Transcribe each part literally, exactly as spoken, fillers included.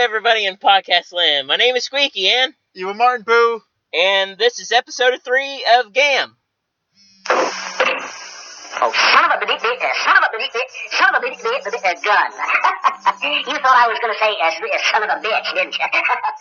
everybody in podcast land. My name is Squeaky, and Evil Martin Pooh, and this is episode three of Gam. Oh, son of a bitch, son of a bitch, son of a bitch, bitch, bitch, a gun. You thought I was going to say uh, son of a bitch, didn't you?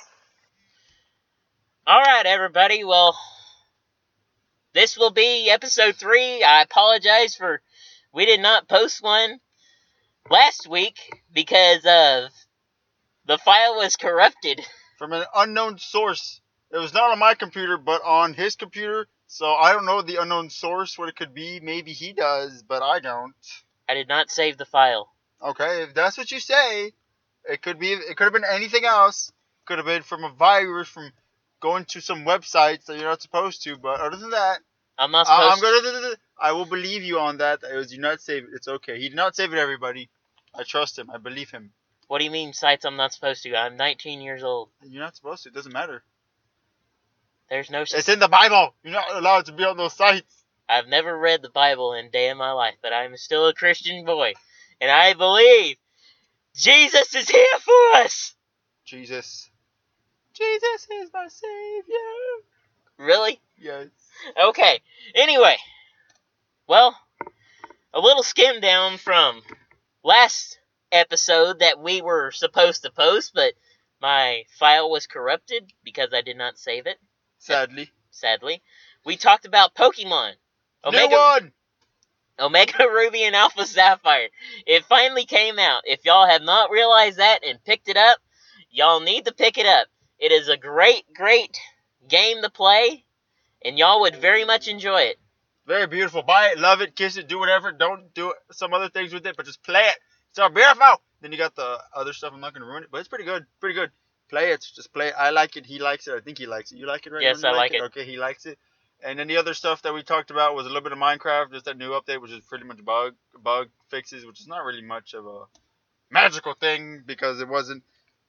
All right, everybody. Well, this will be episode three. I apologize for we did not post one last week because of the file was corrupted. From an unknown source. It was not on my computer, but on his computer. So I don't know the unknown source, what it could be. Maybe he does, but I don't. I did not save the file. Okay, if that's what you say, it could be. It could have been anything else. Could have been from a virus, from going to some websites that you're not supposed to. But other than that, I'm not supposed. I, I'm gonna. I will believe you on that. It was you not save it. It's okay. He did not save it. Everybody, I trust him. I believe him. What do you mean sites I'm not supposed to? I'm nineteen years old. You're not supposed to. It doesn't matter. There's no... It's in the Bible. You're not allowed to be on those sites. I've never read the Bible in a day in my life, but I'm still a Christian boy. And I believe Jesus is here for us. Jesus. Jesus is my Savior. Really? Yes. Okay. Anyway. Well, a little skim down from last episode that we were supposed to post, but my file was corrupted because I did not save it. Sadly. Sadly. We talked about Pokemon. Omega, New one! Omega Ruby and Alpha Sapphire. It finally came out. If y'all have not realized that and picked it up, y'all need to pick it up. It is a great, great game to play, and y'all would very much enjoy it. Very beautiful. Buy it, love it, kiss it, do whatever. Don't do some other things with it, but just play it. It's so beautiful. Then you got the other stuff. I'm not going to ruin it, but it's pretty good. Pretty good. Play it. Just play it. I like it. He likes it. I think he likes it. You like it, right? Yes, I like it. Okay, he likes it. And then the other stuff that we talked about was a little bit of Minecraft, just that new update, which is pretty much bug bug fixes, which is not really much of a magical thing because it wasn't.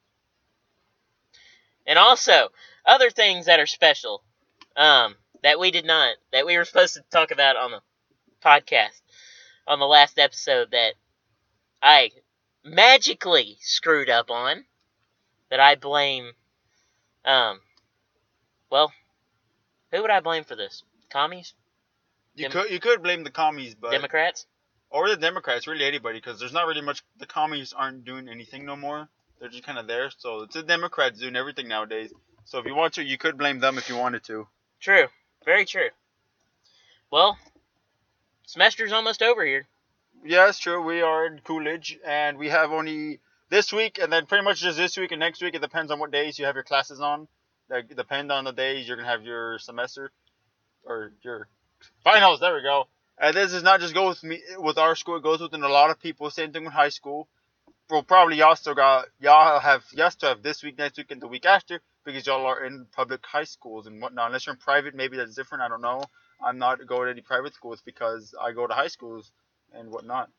And also, other things that are special, um, that we did not, that we were supposed to talk about on the podcast, on the last episode that I magically screwed up on, that I blame, um, well, who would I blame for this? Commies? You Dem- could you could blame the commies, but Democrats? Or the Democrats, really anybody, because there's not really much. The commies aren't doing anything no more. They're just kind of there. So it's the Democrats doing everything nowadays. So if you want to, you could blame them if you wanted to. True. Very true. Well, semester's almost over here. Yeah, it's true. We are in Coolidge, and we have only this week, and then pretty much just this week and next week. It depends on what days you have your classes on. That depend on the days you're going to have your semester or your finals. There we go. And this does not just go with me, with our school. It goes within a lot of people. Same thing with high school. Well, probably y'all still got, y'all have, y'all still have this week, next week, and the week after because y'all are in public high schools and whatnot. Unless you're in private, maybe that's different. I don't know. I'm not going to any private schools because I go to high schools and whatnot.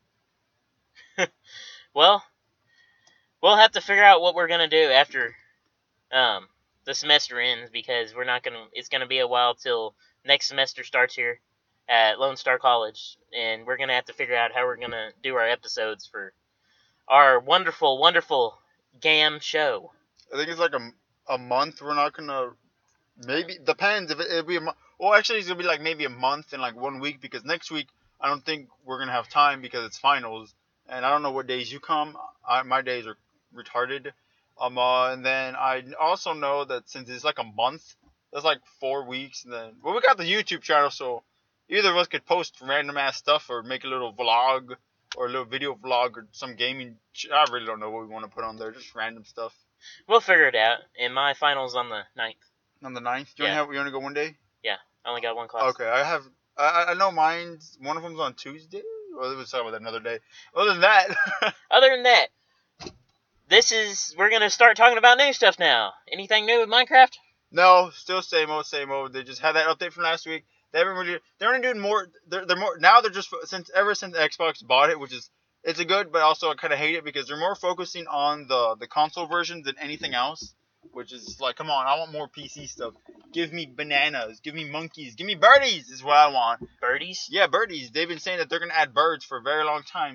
Well, we'll have to figure out what we're going to do after, um, the semester ends because we're not going to, it's going to be a while till next semester starts here at Lone Star College, and we're going to have to figure out how we're going to do our episodes for our wonderful, wonderful Gam show. I think it's like a, a month. We're not going to, maybe, depends. If it, it'll be a month. Well, actually, it's going to be like maybe a month and like one week because next week, I don't think we're going to have time because it's finals, and I don't know what days you come. I, my days are retarded. Um, uh, and then I also know that since it's like a month, that's like four weeks. And then, well, we got the YouTube channel, so either of us could post random ass stuff or make a little vlog or a little video vlog or some gaming. I really don't know what we want to put on there, just random stuff. We'll figure it out. And my final's on the ninth. On the ninth? You yeah. only have, you only go one day? Yeah, I only got one class. Okay, I have, I, I know mine's, one of them's on Tuesday. Well, it was talking about another day. Other than that. Other than that. This is, we're going to start talking about new stuff now. Anything new with Minecraft? No, still same old, same old. They just had that update from last week. They haven't really, they're only doing more, they're, they're more, now they're just, since, ever since Xbox bought it, which is, it's a good, but also I kind of hate it because they're more focusing on the, the console version than anything else. Which is like, come on, I want more P C stuff. Give me bananas, give me monkeys, give me birdies is what I want. Birdies? Yeah, birdies. They've been saying that they're going to add birds for a very long time.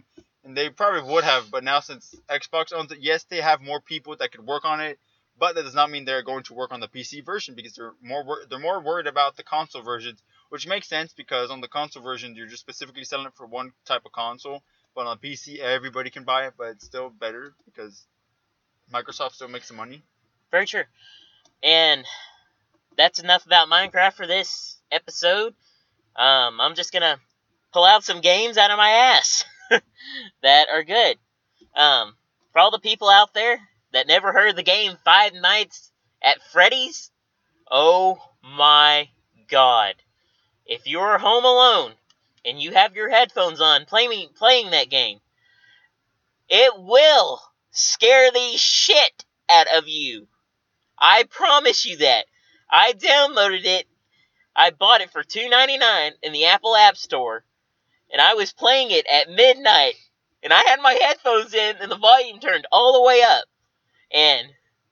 And they probably would have, but now since Xbox owns it, yes, they have more people that could work on it, but that does not mean they're going to work on the P C version because they're more wor- they're more worried about the console versions, which makes sense because on the console version you're just specifically selling it for one type of console, but on P C everybody can buy it, but it's still better because Microsoft still makes the money. Very true. And that's enough about Minecraft for this episode. Um, I'm just gonna pull out some games out of my ass that are good. Um, for all the people out there that never heard the game Five Nights at Freddy's, oh my god. If you're home alone and you have your headphones on playing, playing that game, it will scare the shit out of you. I promise you that. I downloaded it. I bought it for two dollars and ninety-nine cents in the Apple App Store, and I was playing it at midnight, and I had my headphones in and the volume turned all the way up, and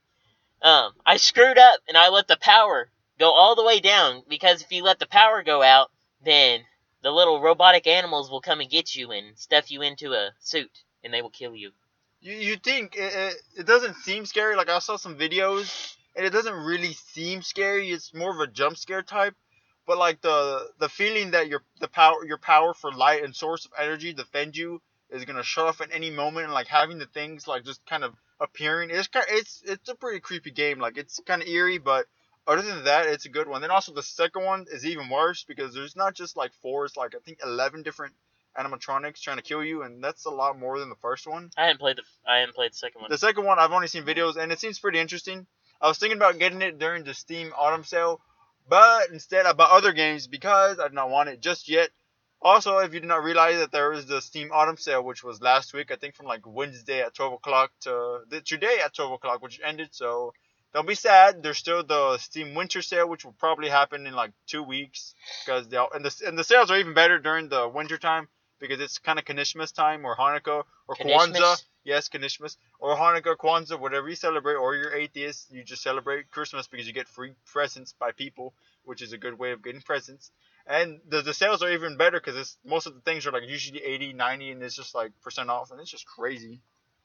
um, I screwed up and I let the power go all the way down, because if you let the power go out, then the little robotic animals will come and get you and stuff you into a suit, and they will kill you. You you think it, it, it doesn't seem scary? Like I saw some videos, and it doesn't really seem scary. It's more of a jump scare type. But like the the feeling that your the power your power for light and source of energy defend you is gonna shut off at any moment, and like having the things like just kind of appearing, it's kind it's it's a pretty creepy game. Like it's kind of eerie, but other than that, it's a good one. Then also the second one is even worse because there's not just like four, it's like I think eleven different animatronics trying to kill you, and that's a lot more than the first one. I hadn't played the I hadn't played the second one. The second one I've only seen videos, and it seems pretty interesting. I was thinking about getting it during the Steam Autumn Sale, but instead I bought other games because I did not want it just yet. Also, if you did not realize that there was the Steam Autumn Sale, which was last week, I think from like Wednesday at twelve o'clock to the, today at twelve o'clock, which ended, so don't be sad. There's still the Steam Winter Sale, which will probably happen in like two weeks, because they all, and the and the sales are even better during the winter time because it's kind of Kanishmas time or Hanukkah or Kanishmas? Kwanzaa. Yes, Kanishmas or Hanukkah, Kwanzaa, whatever you celebrate, or you're atheist, you just celebrate Christmas because you get free presents by people, which is a good way of getting presents. And the the sales are even better because it's most of the things are like usually eighty, ninety, and it's just like percent off, and it's just crazy.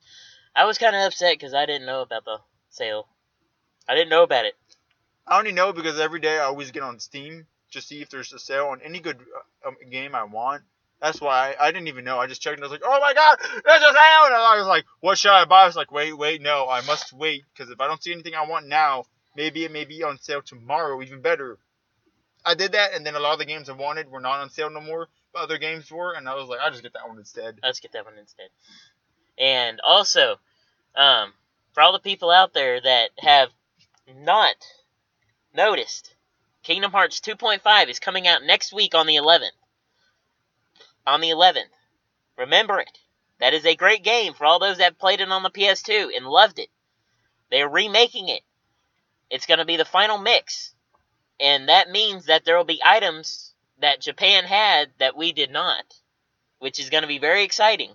I was kind of upset because I didn't know about the sale. I didn't know about it. I only know because every day I always get on Steam to see if there's a sale on any good uh, um, game I want. That's why I, I didn't even know. I just checked and I was like, oh my god, there's a sale! And I was like, what should I buy? I was like, wait, wait, no, I must wait, because if I don't see anything I want now, maybe it may be on sale tomorrow, even better. I did that, and then a lot of the games I wanted were not on sale no more, but other games were, and I was like, I'll just get that one instead. Let's get that one instead. And also, um, for all the people out there that have not noticed, Kingdom Hearts two point five is coming out next week on the eleventh. On the eleventh. Remember it. That is a great game for all those that played it on the P S two and loved it. They are remaking it. It's going to be the final mix. And that means that there will be items that Japan had that we did not, which is going to be very exciting.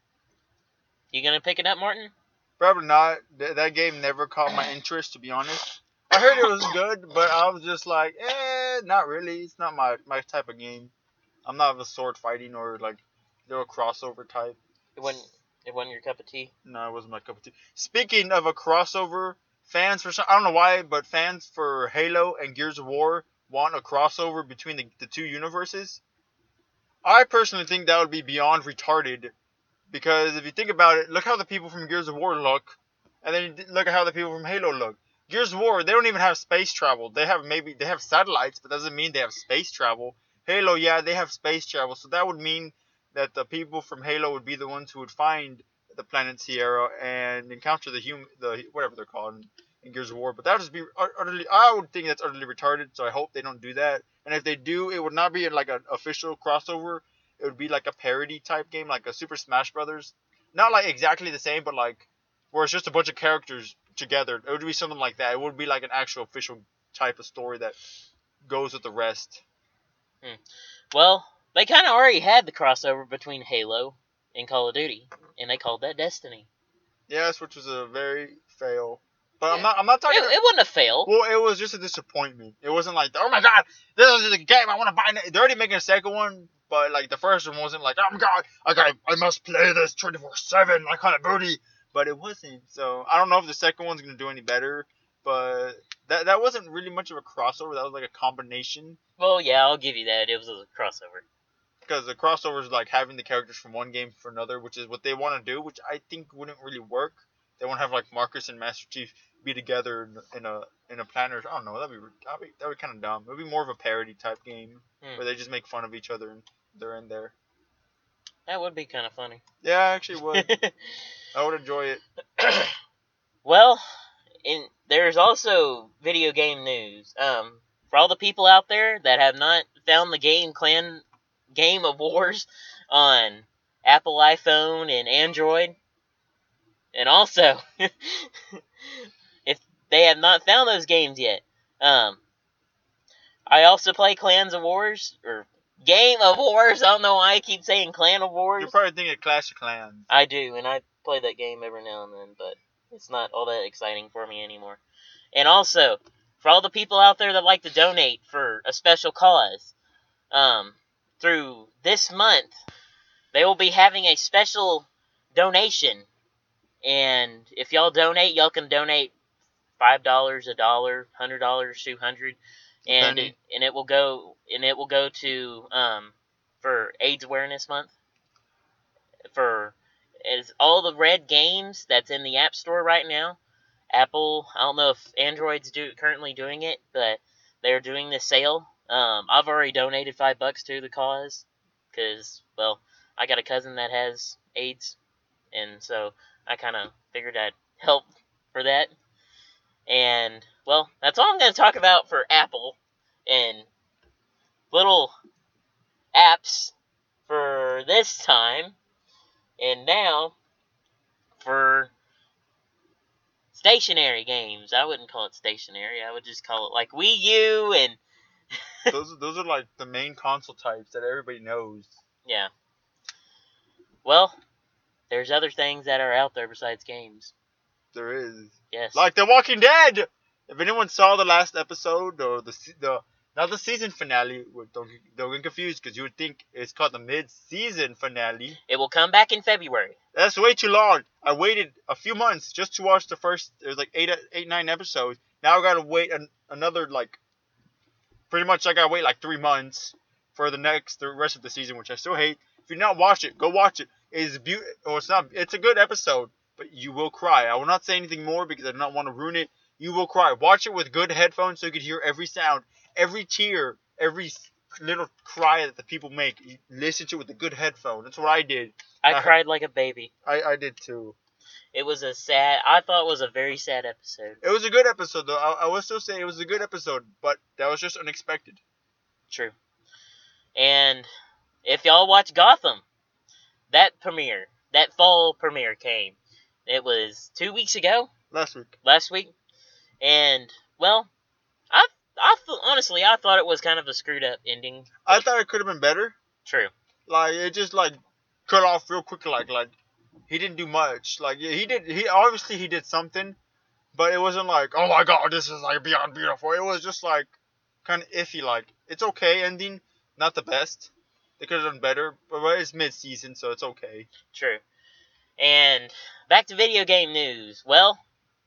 You going to pick it up, Martin? Probably not. Th- that game never caught my interest, to be honest. I heard it was good, but I was just like, eh, not really. It's not my, my type of game. I'm not of a sword fighting or like little crossover type. It wasn't, it wasn't your cup of tea? No, it wasn't my cup of tea. Speaking of a crossover, fans for some, I don't know why, but fans for Halo and Gears of War want a crossover between the, the two universes. I personally think that would be beyond retarded, because if you think about it, look how the people from Gears of War look, and then look at how the people from Halo look. Gears of War, they don't even have space travel. They have maybe they have satellites, but that doesn't mean they have space travel. Halo, yeah, they have space travel, so that would mean that the people from Halo would be the ones who would find the planet Sierra and encounter the human, the whatever they're called in, in Gears of War. But that would just be utterly, I would think that's utterly retarded. So I hope they don't do that. And if they do, it would not be like an official crossover. It would be like a parody type game, like a Super Smash Brothers. Not like exactly the same, but like where it's just a bunch of characters together. It would be something like that. It would be like an actual official type of story that goes with the rest. Hmm. Well, they kind of already had the crossover between Halo and Call of Duty, and they called that Destiny. Yes, which was a very fail. But Yeah. I'm not. I'm not talking. It, it wasn't a fail. Well, it was just a disappointment. It wasn't like, oh my god, this is a game I want to buy. They're already making a second one. But like the first one wasn't like, oh my god, I got, I must play this twenty-four seven like Call of Duty. But it wasn't. So I don't know if the second one's gonna do any better. But that that wasn't really much of a crossover. That was like a combination. Well, yeah, I'll give you that. It was a crossover. Because the crossover is like having the characters from one game for another, which is what they want to do, which I think wouldn't really work. They want to have like Marcus and Master Chief be together in, in a in a planet. I don't know. That'd be that'd be, that'd be kind of dumb. It'd be more of a parody type game Hmm. where they just make fun of each other and they're in there. That would be kind of funny. Yeah, I actually would. I would enjoy it. Well, in there's also video game news. Um, for all the people out there that have not found the game Clan Game of Wars on Apple iPhone and Android, and also if they have not found those games yet, um, I also play Clans of Wars or Game of Wars. I don't know why I keep saying Clan of Wars. You're probably thinking of Clash of Clans. I do, and I play that game every now and then, but it's not all that exciting for me anymore. And also, for all the people out there that like to donate for a special cause, um, through this month, they will be having a special donation. And if y'all donate, y'all can donate five dollars, a dollar, one hundred dollars, two hundred dollars, and Penny. it, and it will go and it will go to um for AIDS Awareness Month. For is all the red games that's in the App Store right now. Apple, I don't know if Android's do currently doing it, but they're doing this sale. Um, I've already donated five bucks to the cause, because, well, I got a cousin that has AIDS, and so I kind of figured I'd help for that. And, well, that's all I'm going to talk about for Apple and little apps for this time. And now, for stationary games. I wouldn't call it stationary. I would just call it like Wii U and... those, those are like the main console types that everybody knows. Yeah. Well, there's other things that are out there besides games. There is. Yes. Like The Walking Dead! If anyone saw the last episode, or the the not the season finale, don't, don't get confused, because you would think it's called the mid-season finale. It will come back in February. That's way too long. I waited a few months just to watch the first, there's like eight, eight, nine episodes. Now I gotta wait an, another, like, pretty much I gotta wait like three months for the next, the rest of the season, which I still hate. If you not watch it, go watch it. It's be- or it's not, it's a good episode, but you will cry. I will not say anything more because I do not want to ruin it. You will cry. Watch it with good headphones so you can hear every sound, every tear, every little cry that the people make. You listen to it with a good headphone. That's what I did. I I- cried like a baby. I, I did too. It was a sad, I thought it was a very sad episode. It was a good episode though. I, I will still say it was a good episode, but that was just unexpected. True. And if y'all watch Gotham, that premiere, that fall premiere came. It was two weeks ago, Last week. last week. And, well, I, I th- honestly, I thought it was kind of a screwed up ending. I thought it could have been better. True. Like it just like cut off real quick. Like like he didn't do much. Like yeah, he did. He obviously he did something, but it wasn't like, oh my god, this is like beyond beautiful. It was just like kind of iffy. Like it's okay ending, not the best. They could have done better, but it's mid season, so it's okay. True. And back to video game news. Well,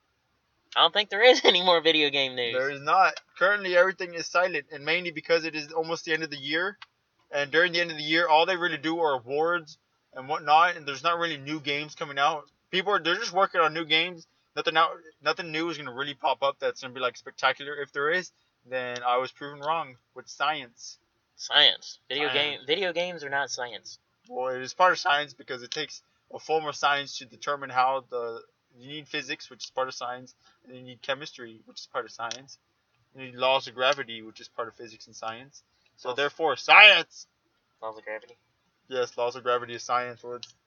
I don't think there is any more video game news. There is not. Currently, everything is silent, and mainly because it is almost the end of the year. And during the end of the year, all they really do are awards and whatnot, and there's not really new games coming out. People are they're just working on new games. Nothing out, nothing new is gonna really pop up that's gonna be like spectacular. If there is, then I was proven wrong with science. Science. Video Science. game. Video games are not science. Well, it is part of science because it takes a form of science to determine how the you need physics, which is part of science, and you need chemistry, which is part of science. You need laws of gravity, which is part of physics and science. So Laws- therefore, science. Laws of gravity. Yes, laws of gravity is science. Well, it's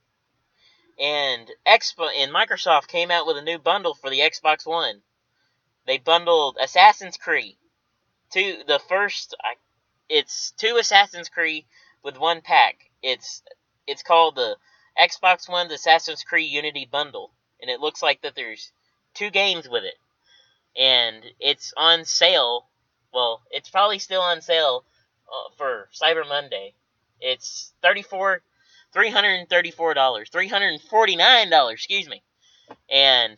And Expo and Microsoft came out with a new bundle for the Xbox One. They bundled Assassin's Creed. Two the first I, it's two Assassin's Creed with one pack. It's it's called the Xbox One's Assassin's Creed Unity Bundle, and it looks like that there's two games with it. And it's on sale. Well, it's probably still on sale uh, for Cyber Monday. It's thirty-four, three hundred and thirty-four dollars, three hundred and forty-nine dollars. Excuse me. And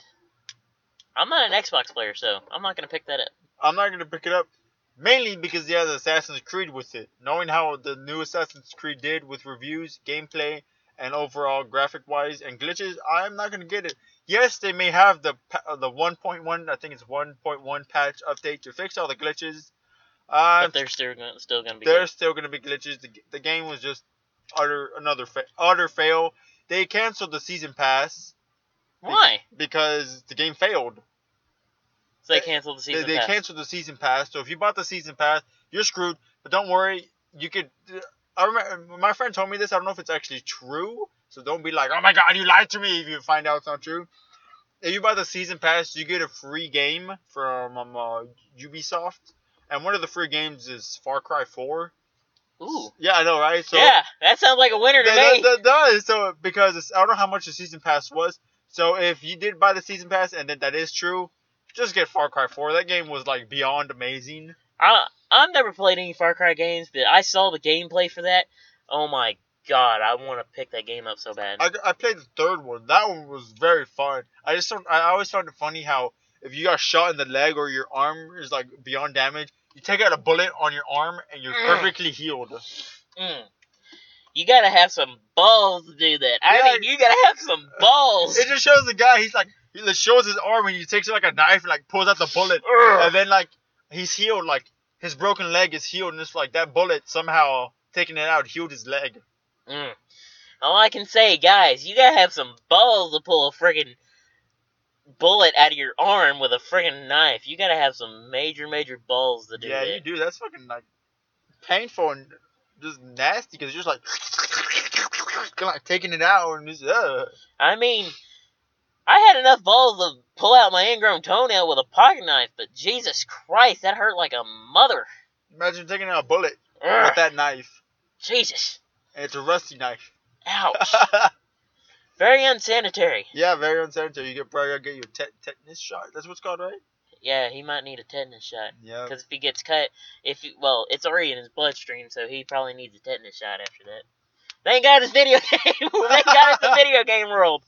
I'm not an Xbox player, so I'm not gonna pick that up. I'm not gonna pick it up, mainly because yeah, the Assassin's Creed with it. Knowing how the new Assassin's Creed did with reviews, gameplay, and overall graphic-wise and glitches, I'm not gonna get it. Yes, they may have the the one point one, I think it's one point one patch update to fix all the glitches. Uh, But they're still gonna, still gonna be. there's Good. still gonna be glitches. The, the game was just utter another fa- utter fail. They canceled the season pass. Why? Because the game failed. So they They- canceled the They, season they pass. canceled the season pass. So if you bought the season pass, you're screwed. But don't worry, you could. I remember my friend told me this. I don't know if it's actually true. So don't be like, oh my god, you lied to me if you find out it's not true. If you buy the season pass, you get a free game from um, uh, Ubisoft. And one of the free games is Far Cry four. Ooh. Yeah, I know, right? So Yeah, that sounds like a winner to that, me. that, that does. So because it's, I don't know how much the season pass was. So if you did buy the season pass and then that is true, just get Far Cry four. That game was like beyond amazing. I I've never played any Far Cry games, but I saw the gameplay for that. Oh my god, I want to pick that game up so bad. I, I played the third one. That one was very fun. I just don't, I always found it funny how if you got shot in the leg or your arm is like beyond damage, you take out a bullet on your arm and you're Mm. perfectly healed. Mm. You gotta have some balls to do that. I Yeah. mean, you gotta have some balls. It just shows the guy. He's like he just shows his arm and he takes like a knife and like pulls out the bullet. Ugh. And then like he's healed, like his broken leg is healed, and it's like that bullet somehow taking it out healed his leg. Mm. All I can say, guys, you gotta have some balls to pull a friggin' bullet out of your arm with a friggin' knife. You gotta have some major, major balls to do Yeah, that. you do. That's fucking like painful and just nasty because you're just like, kinda like taking it out and just uh. I mean, I had enough balls to pull out my ingrown toenail with a pocket knife, but Jesus Christ, that hurt like a mother. Imagine taking out a bullet Ugh. with that knife, Jesus. and it's a rusty knife. Ouch. Very unsanitary. Yeah, very unsanitary. You get probably gotta get your tet- tetanus shot. That's what's called, right? Yeah, he might need a tetanus shot. Yeah. Because if he gets cut, if he, well, it's already in his bloodstream, so he probably needs a tetanus shot after that. Thank God it's video game. Thank God it's a video game world.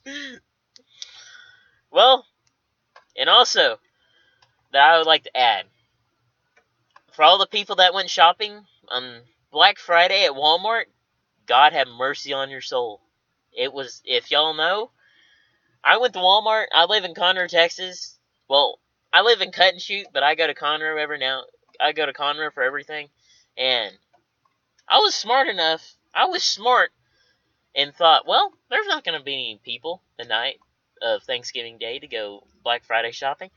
Well, and also, that I would like to add, for all the people that went shopping on Black Friday at Walmart, God have mercy on your soul. It was, if y'all know, I went to Walmart. I live in Conroe, Texas. Well, I live in Cut and Shoot, but I go to Conroe every now. I go to Conroe for everything, and I was smart enough. I was smart and thought, well, there's not going to be any people the night of Thanksgiving Day to go Black Friday shopping.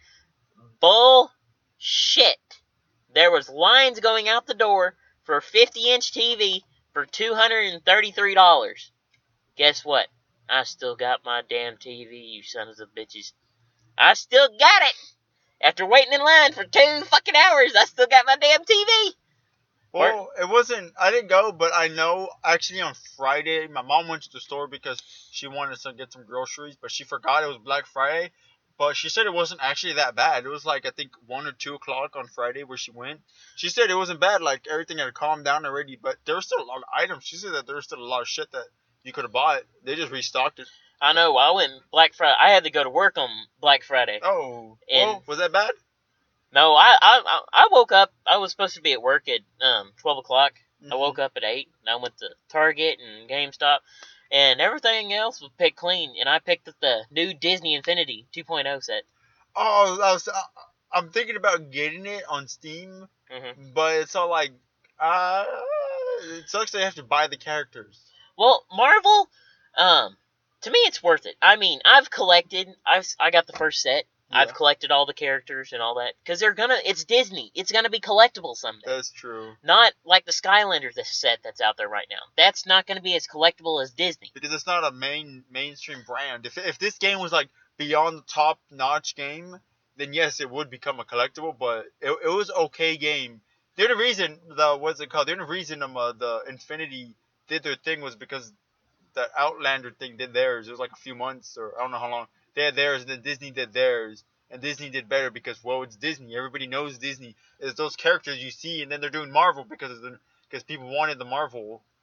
Bullshit. There was lines going out the door for a fifty-inch T V for two hundred thirty-three dollars. Guess what? I still got my damn T V, you sons of bitches. I still got it! After waiting in line for two fucking hours, I still got my damn T V! Well, it wasn't. I didn't go, but I know actually on Friday, my mom went to the store because she wanted to get some groceries, but she forgot it was Black Friday. But she said it wasn't actually that bad. It was like I think one or two o'clock on Friday where she went. She said it wasn't bad. Like everything had calmed down already, but there was still a lot of items. She said that there was still a lot of shit that you could have bought. They just restocked it. I know, I went Black Friday. I had to go to work on Black Friday. Oh, And- well, was that bad? No, I, I I woke up. I was supposed to be at work at um twelve o'clock. I woke up at eight, and I went to Target and GameStop, and everything else was picked clean. And I picked up the new Disney Infinity two point oh set. Oh, I was. I, I'm thinking about getting it on Steam, Mm-hmm. but it's all like, uh, it sucks. They have to buy the characters. Well, Marvel, um, to me it's worth it. I mean, I've collected. I've I got the first set. I've Yeah. collected all the characters and all that because they're gonna. It's Disney. It's gonna be collectible someday. That's true. Not like the Skylanders the set that's out there right now. That's not gonna be as collectible as Disney. Because it's not a main mainstream brand. If if this game was like beyond the top notch game, then yes, it would become a collectible. But it, it was okay game. The only reason the what's it called? The only reason um uh, the Infinity did their thing was because the Outlander thing did theirs. It was like a few months or I don't know how long. They had theirs, and then Disney did theirs, and Disney did better because well, it's Disney. Everybody knows Disney. It's those characters you see, and then they're doing Marvel because of the because people wanted the Marvel.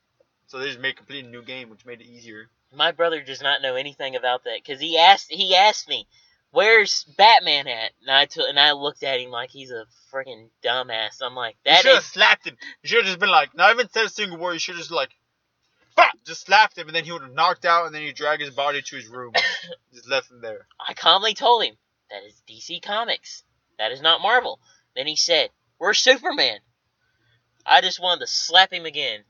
So they just made a completely new game, which made it easier. My brother does not know anything about that because he asked he asked me, "Where's Batman at?" And I t- and I looked at him like he's a freaking dumbass. I'm like, You "That should have is slapped him. You should have just been like, not even said a single word. You should have just like, bah! Just slapped him, and then he would have knocked out, and then you drag his body to his room, just left him there. I calmly told him, that is D C Comics. That is not Marvel. Then he said, "Where's Superman?" I just wanted to slap him again.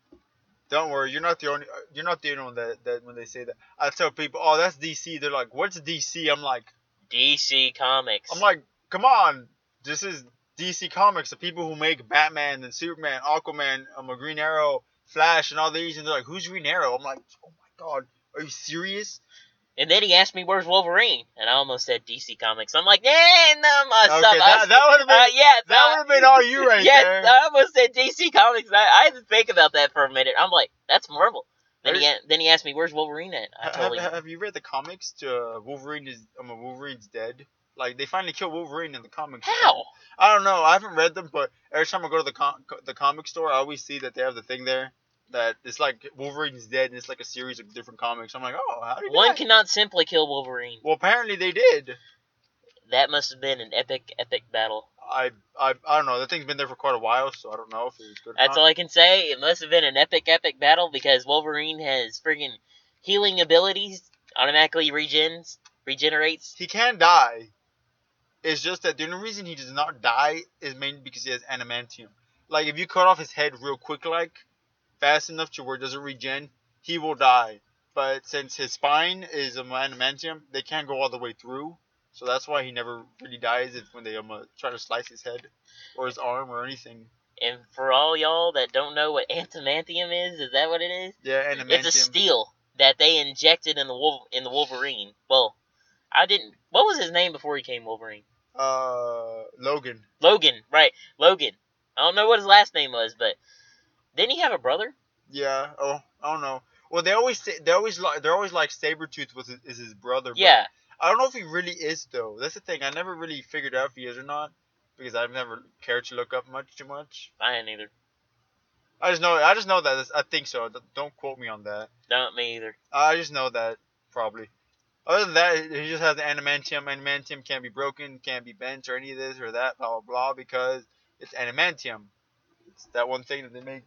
Don't worry, you're not the only. You're not the only one that, that when they say that. I tell people, "Oh, that's D C." They're like, "What's D C?" I'm like, D C Comics. I'm like, come on, this is D C Comics, the people who make Batman and Superman, Aquaman, um, Green Arrow, Flash, and all these. And they're like, "Who's Green Arrow?" I'm like, "Oh my god, are you serious?" And then he asked me, "Where's Wolverine?" And I almost said D C Comics. I'm like, "Eh, no, my Okay, stuff." that, that would have been uh, yeah, that would have been all you right yes, there. I almost said D C Comics. I, I had to think about that for a minute. I'm like, that's Marvel. Then he then he asked me, "Where's Wolverine at?" I told have, him. have you read the comics? To uh, Wolverine is um, Wolverine's dead. Like they finally killed Wolverine in the comics. How? I don't know. I haven't read them, but every time I go to the com- the comic store, I always see that they have the thing there that it's like Wolverine's dead, and it's like a series of different comics. I'm like, oh, how did One die? cannot simply kill Wolverine. Well, apparently they did. That must have been an epic, epic battle. I, I I don't know. That thing's been there for quite a while, so I don't know if it was good. That's or all not. I can say. It must have been an epic, epic battle because Wolverine has friggin' healing abilities, automatically regens, regenerates. He can die. It's just that the only reason he does not die is mainly because he has adamantium. Like if you cut off his head real quick, like fast enough to where it doesn't regen, he will die. But since his spine is um, adamantium, they can't go all the way through. So that's why he never really dies if when they um, uh, try to slice his head or his arm or anything. And for all y'all that don't know what adamantium is, is that what it is? Yeah, adamantium. It's a steel that they injected in the Wolf- in the Wolverine. Well, I didn't. What was his name before he became Wolverine? Uh, Logan. Logan, right? Logan. I don't know what his last name was, but didn't he have a brother? Yeah. Oh, I don't know. Well, they always say they always like they're always like Sabretooth was his, is his brother. But Yeah. I don't know if he really is though. That's the thing. I never really figured out if he is or not because I've never cared to look up much too much. I ain't either. I just know. I just know that it's- I think so. Don't quote me on that. Not me either. I just know that probably. Other than that, he just has the adamantium. Adamantium can't be broken, can't be bent, or any of this or that, blah blah blah, because it's adamantium. It's that one thing that they make.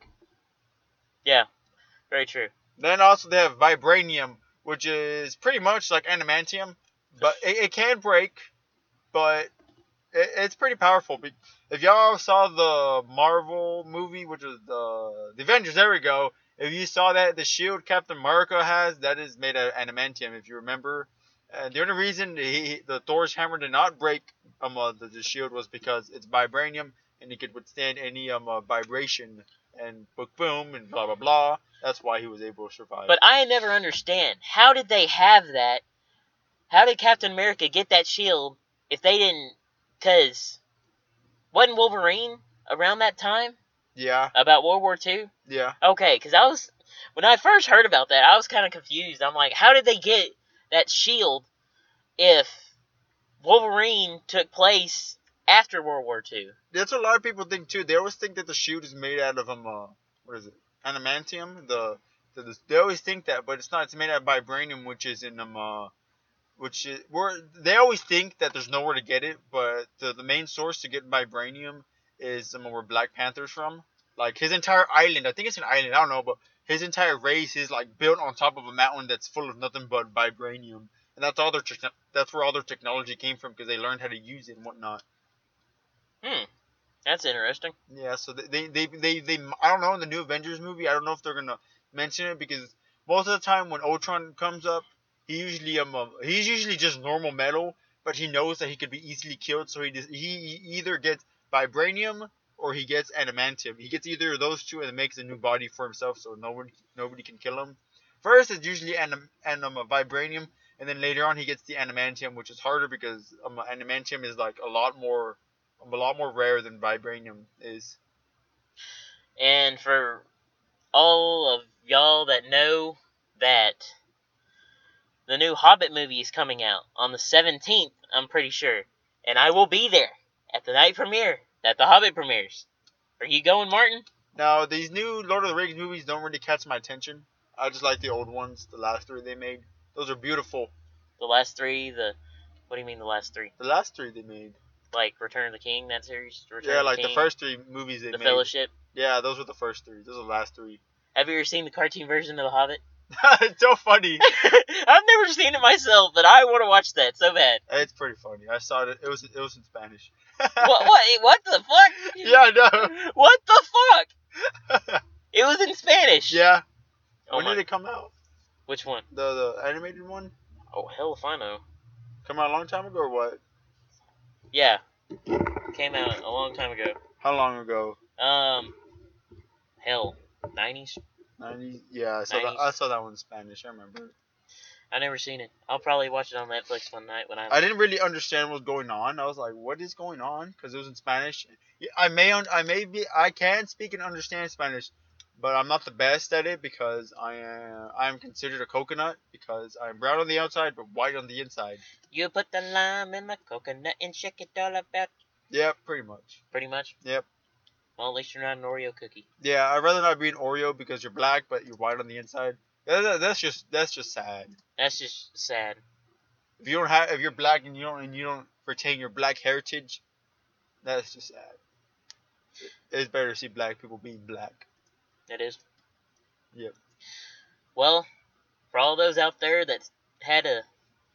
Yeah. Very true. Then also they have vibranium, which is pretty much like adamantium, but it, it can break, but it, it's pretty powerful. If y'all saw the Marvel movie, which was the, the Avengers, there we go. If you saw that, the shield Captain America has, that is made of adamantium, if you remember. And the only reason he, the Thor's hammer did not break um, uh, the, the shield was because it's vibranium, and it could withstand any um, uh, vibration, and boom, boom, and blah, blah, blah. That's why he was able to survive. But I never understand. How did they have that? How did Captain America get that shield if they didn't? Because wasn't Wolverine around that time? Yeah. About World War Two? Yeah. Okay, because I was... When I first heard about that, I was kind of confused. I'm like, how did they get that shield if Wolverine took place after World War Two? That's what a lot of people think, too. They always think that the shield is made out of, um, uh, what is it? Adamantium? The, the, the They always think that, but it's not. It's made out of vibranium, which is in, um, uh, which is... Where, they always think that there's nowhere to get it, but the, the main source to get vibranium is um, where Black Panther's from. Like, his entire island, I think it's an island, I don't know, but his entire race is, like, built on top of a mountain that's full of nothing but vibranium. And that's all their te- that's where all their technology came from, because they learned how to use it and whatnot. Hmm. That's interesting. Yeah, so they, they, they, they, they, I don't know, in the new Avengers movie, I don't know if they're going to mention it, because most of the time when Ultron comes up, he usually, um, uh, he's usually just normal metal, but he knows that he could be easily killed, so he, just, he either gets vibranium or he gets adamantium. He gets either of those two and it makes a new body for himself, so no one, nobody can kill him. First, it's usually anim, anim, uh, vibranium, and then later on he gets the adamantium, which is harder because um, adamantium is like a lot more, um, a lot more rare than vibranium is. And for all of y'all that know that the new Hobbit movie is coming out on the seventeenth, I'm pretty sure. And I will be there at the night premiere that the Hobbit premieres. Are you going, Martin? Now, these new Lord of the Rings movies don't really catch my attention. I just like the old ones, the last three they made. Those are beautiful. The last three, the what do you mean the last three? The last three they made. Like Return of the King, that series? Return Yeah, of the like King, the first three movies they The made. Fellowship. Yeah, those were the first three. Those are the last three. Have you ever seen the cartoon version of The Hobbit? It's so funny. I've never seen it myself, but I want to watch that so bad. It's pretty funny. I saw it. It was it was in Spanish. What? What? What the fuck? Yeah, I know. What the fuck? It was in Spanish. Yeah. Oh When my. did it come out? Which one? The the animated one? Oh hell if I know. Come out a long time ago or what? Yeah. Came out a long time ago. How long ago? Um. Hell. nineties? nineties? Yeah, I saw nineties. that. I saw that one in Spanish. I remember. I never seen it. I'll probably watch it on Netflix one night when I'm. I didn't really understand what was going on. I was like, "What is going on?" Because it was in Spanish. Yeah, I may, un- I may be, I can speak and understand Spanish, but I'm not the best at it because I am, I am considered a coconut because I'm brown on the outside but white on the inside. You put the lime in the coconut and shake it all about. Yeah, pretty much. Pretty much. Yep. Well, at least you're not an Oreo cookie. Yeah, I'd rather not be an Oreo because you're black but you're white on the inside. Yeah, that- That's just, that's just sad. That's just sad. If you don't have, if you're black and you don't, and you don't retain your black heritage, that's just sad. It's better to see black people being black. It is. Yep. Well, for all those out there that had a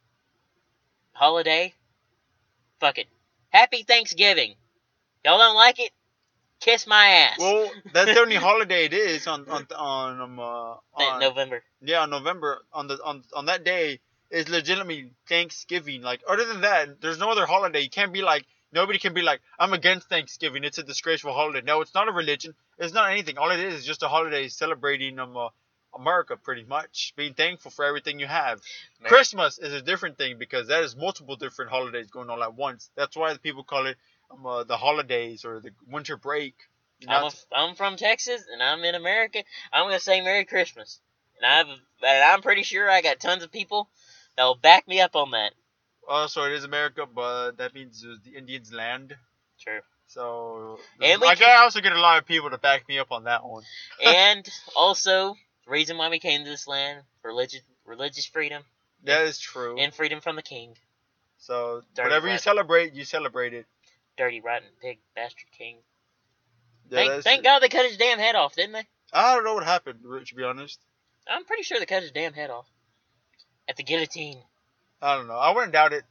holiday, fuck it. Happy Thanksgiving. Y'all don't like it? Kiss my ass. Well, that's the only holiday it is on on on um uh, In on November. yeah on November on the on on that day is legitimately Thanksgiving. Like other than that, there's no other holiday. You can't be like nobody can be like I'm against Thanksgiving. It's a disgraceful holiday. No, it's not a religion. It's not anything. All it is is just a holiday celebrating um uh, America pretty much, being thankful for everything you have. Man. Christmas is a different thing because that is multiple different holidays going on at once. That's why the people call it um, uh, the holidays or the winter break. You know, I'm, a, I'm from Texas, and I'm in America. I'm going to say Merry Christmas. And, I've, and I'm pretty sure I got tons of people that will back me up on that. also, it is America, but that means it's the Indians' land. True. So, And we I can- I also get a lot of people to back me up on that one. And also, the reason why we came to this land, religious, religious freedom, That is true. and freedom from the king. So, Dirty whatever you rat. celebrate, you celebrate it. Dirty, rotten pig, bastard king. Yeah, thank that's thank true. God they cut his damn head off, didn't they? I don't know what happened, to be honest. I'm pretty sure they cut his damn head off. At the guillotine. I don't know. I wouldn't doubt it.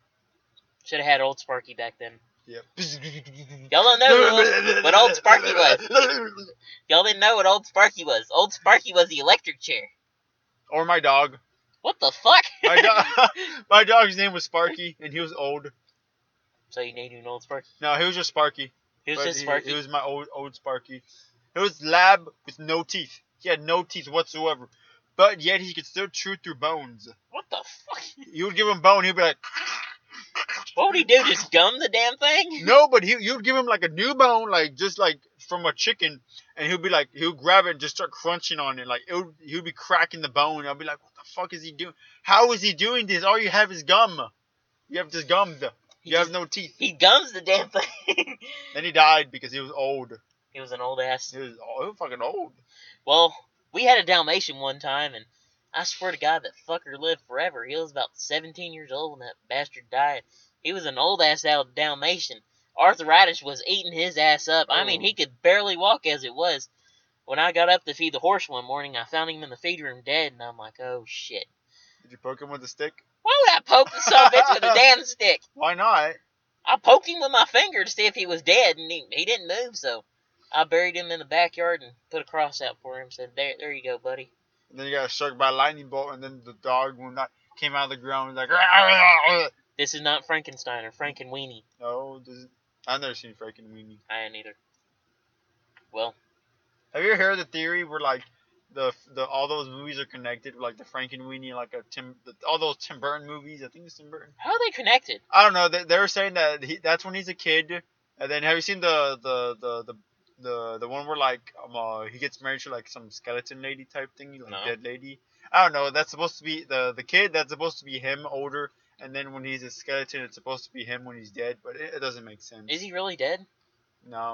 Should have had old Sparky back then. Yep. Y'all don't know who- what old Sparky was. Y'all didn't know what old Sparky was. Old Sparky was the electric chair. Or my dog. What the fuck? My dog. My dog's name was Sparky, and he was old. So you named him Old Sparky? No, he was just Sparky. He was But just he- Sparky. He was my old old Sparky. It was lab with no teeth. He had no teeth whatsoever. But yet he could still chew through bones. What the fuck? You would give him bone, he'd be like, What would he do? Just gum the damn thing? no, but he you'd give him like a new bone, like just like from a chicken, and he'll be like he'll grab it and just start crunching on it, like it would, he'll be cracking the bone. I'll be like, what the fuck is he doing? How is he doing this? All you have is gum. You have just gum. He You have just- no teeth. He gums the damn thing. Then he died because he was old. He was an old ass. He was, oh, he was fucking old. Well, we had a Dalmatian one time, and I swear to God, that fucker lived forever. He was about seventeen years old when that bastard died. He was an old ass out Dalmatian. Arthritis was eating his ass up. I mean, Oh. he could barely walk as it was. When I got up to feed the horse one morning, I found him in the feed room dead, and I'm like, oh shit. Did you poke him with a stick? Why would I poke the son of a bitch with a damn stick? Why not? I poked him with my finger to see if he was dead, and he, he didn't move, so I buried him in the backyard and put a cross out for him. Said, there, there you go, buddy. And then you got struck by a lightning bolt, and then the dog when that came out of the ground was like, "Rah, rah, rah." This is not Frankenstein or Frankenweenie. No, this is, I've never seen Frank and Weenie. I ain't either. Well, Have you ever heard the theory where like the the all those movies are connected, like the Frank and Weenie, like a Tim, the, all those Tim Burton movies? I think it's Tim Burton. how are they connected? I don't know. They, they were saying that he, that's when he's a kid, and then have you seen the the the the the, the one where like um uh, he gets married to like some skeleton lady type thing, like No. dead lady? I don't know. That's supposed to be the the kid. That's supposed to be him older, and then when he's a skeleton, it's supposed to be him when he's dead. But it, it doesn't make sense. Is he really dead? No.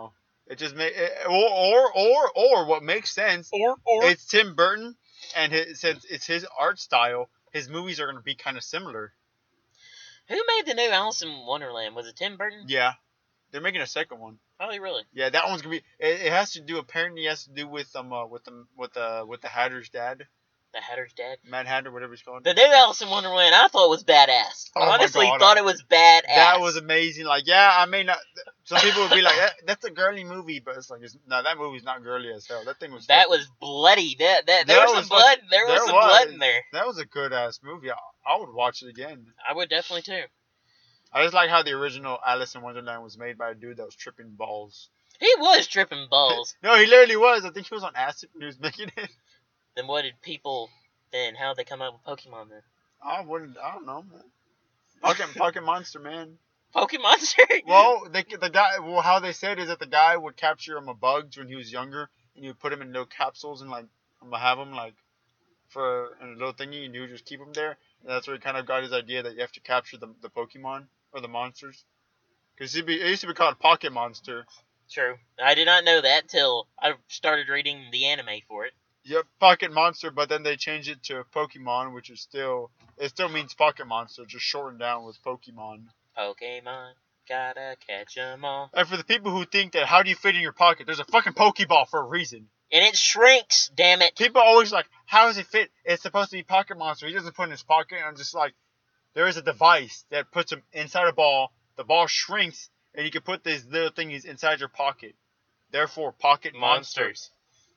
It just make or or or or what makes sense. Or or It's Tim Burton, and his, since it's his art style, his movies are gonna be kind of similar. who made the new Alice in Wonderland? Was it Tim Burton? Yeah, they're making a second one. Probably really. Yeah, that one's gonna be. It, it has to do apparently it has to do with um uh, with the with the with the Hatter's dad, The Hatter's Dad. Mad Hatter, whatever he's called. The new Alice in Wonderland, I thought was badass. Oh my Honestly, God, thought I- it was badass. That was amazing. Like, yeah, I may not. Some people would be like, that, "That's a girly movie," but it's like, it's, no, that movie's not girly as hell. That thing was. That fucking- was bloody. That that there That was some was blood. fucking- There was there some blood was. in there. That was a good ass movie. I, I would watch it again. I would definitely too. I just like how the original Alice in Wonderland was made by a dude that was tripping balls. He was tripping balls. No, he literally was. I think he was on acid when he was making it. Then what did people? Then how did they come up with Pokemon then? I wouldn't. I don't know, man. Fucking fucking monster, man. Pokemonster. Well, they, the guy. Well, how they said is that the guy would capture him a bugs when he was younger, and he would put him in little capsules and like, I'm gonna have him like, for in a little thingy, and he would just keep him there. And that's where he kind of got his idea that you have to capture the the Pokemon or the monsters. Because it used to be called Pocket Monster. True. I did not know that till I started reading the anime for it. Yep, Pocket Monster, but then they changed it to Pokemon, which is still, it still means Pocket Monster, just shortened down with Pokemon. Pokemon, gotta catch 'em all. And for the people who think that how do you fit in your pocket, there's a fucking Pokeball for a reason. And it shrinks, damn it. People always like, how does it fit? It's supposed to be Pocket Monster. He doesn't put it in his pocket. And I'm just like, there is a device that puts him inside a ball. The ball shrinks, and you can put these little thingies inside your pocket. Therefore, Pocket Monster. Monsters.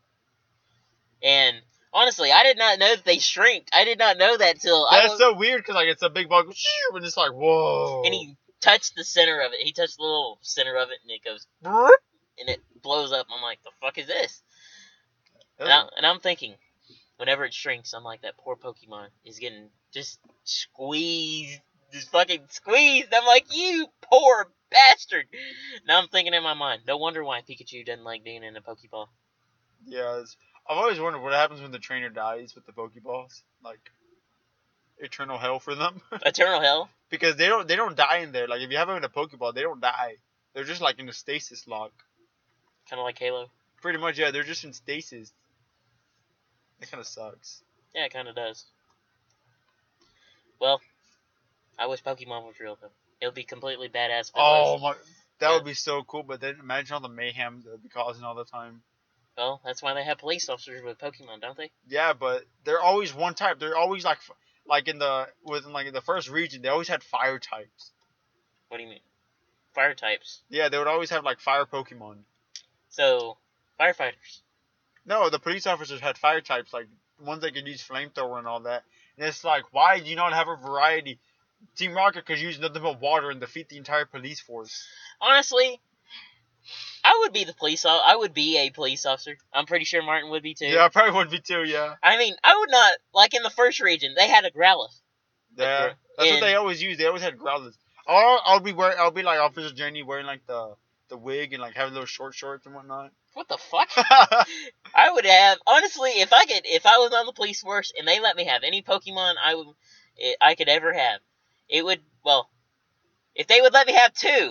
And honestly, I did not know that they shrinked. I did not know that till I That's was, so weird because like it's a big ball, and it's like whoa. and he touched the center of it. He touched the little center of it, and it goes "Brrrt," and it blows up. I'm like, the fuck is this? And, I, and I'm thinking, whenever it shrinks, I'm like, that poor Pokemon is getting just squeezed, just fucking squeezed. I'm like, you poor bastard. Now I'm thinking in my mind, no wonder why Pikachu doesn't like being in a Pokeball. Yeah, it's, I've always wondered what happens when the trainer dies with the Pokeballs. Like eternal hell for them. Eternal Hell. Because they don't they don't die in there. Like if you have them in a Pokeball, they don't die. They're just like in a stasis lock. Kind of like Halo. Pretty much, yeah. They're just in stasis. That kind of sucks. Yeah, it kind of does. Well, I wish Pokemon was real, though. It would be completely badass if it Oh was. my, that Yeah. would be so cool. But then imagine all the mayhem that would be causing all the time. Well, that's why they have police officers with Pokemon, don't they? Yeah, but they're always one type. They're always like, f- like in the within like in the first region, they always had fire types. What do you mean? Fire types. Yeah, they would always have like fire Pokemon. So, firefighters. No, the police officers had fire types, like ones that could use flamethrower and all that. And it's like, why do you not have a variety? Team Rocket could use nothing but water and defeat the entire police force. Honestly, I would be the police. o- I would be a police officer. I'm pretty sure Martin would be too. Yeah, I probably would be too. Yeah, I mean, I would not like in the first region. They had a Growlithe. yeah. That's what And- they always use. They always had growlers. Or I'll be wearing, I'll be like Officer Jenny wearing like the the wig and like having little short shorts and whatnot. What the fuck? I would have honestly, if I could, if I was on the police force and they let me have any Pokemon I would, it, I could ever have, it would well, if they would let me have two,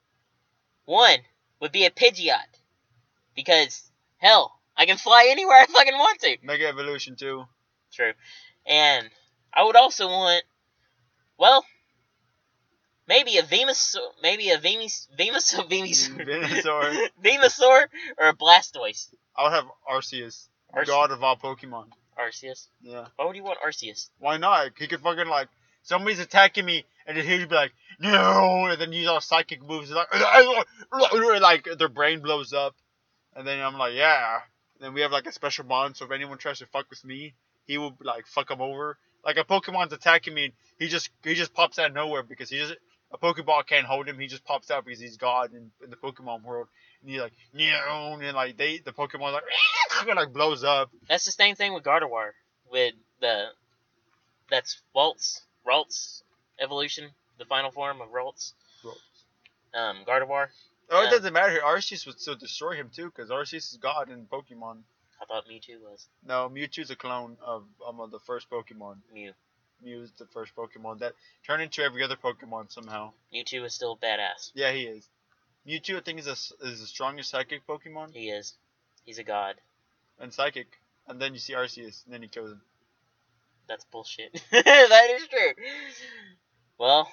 one would be a Pidgeot, because hell, I can fly anywhere I fucking want to. Mega Evolution too. True, and I would also want, well, maybe a Venusaur, maybe a Venusaur, Venusaur, Venusaur, Venusaur. Venusaur, or a Blastoise. I would have Arceus, Arce- god of all Pokemon. Arceus. Yeah. Why would you want Arceus? Why not? He could fucking like somebody's attacking me and then he'd be like, no, and then use all psychic moves like, like their brain blows up, and then I'm like, yeah. And then we have like a special bond, so if anyone tries to fuck with me, he will like fuck them over. Like a Pokemon's attacking me, he just he just pops out of nowhere because he just a Pokeball can't hold him. He just pops out because he's God in, in the Pokemon world. And he's like, no, and like they the Pokemon like like blows up. That's the same thing with Gardevoir. With the that's Waltz, Ralts evolution, the final form of Ralts. Um, Gardevoir. Oh, it Yeah. doesn't matter. Arceus would still destroy him too, because Arceus is God in Pokemon. I thought Mewtwo was No, Mewtwo's a clone of um, of the first Pokemon. Mew. Mew is the first Pokemon that turned into every other Pokemon somehow. Mewtwo is still badass. Yeah, he is. Mewtwo, I think, is a, s- is the strongest psychic Pokemon. He is. He's a god. And psychic. And then you see Arceus, and then he kills him. That's bullshit. That is true. Well,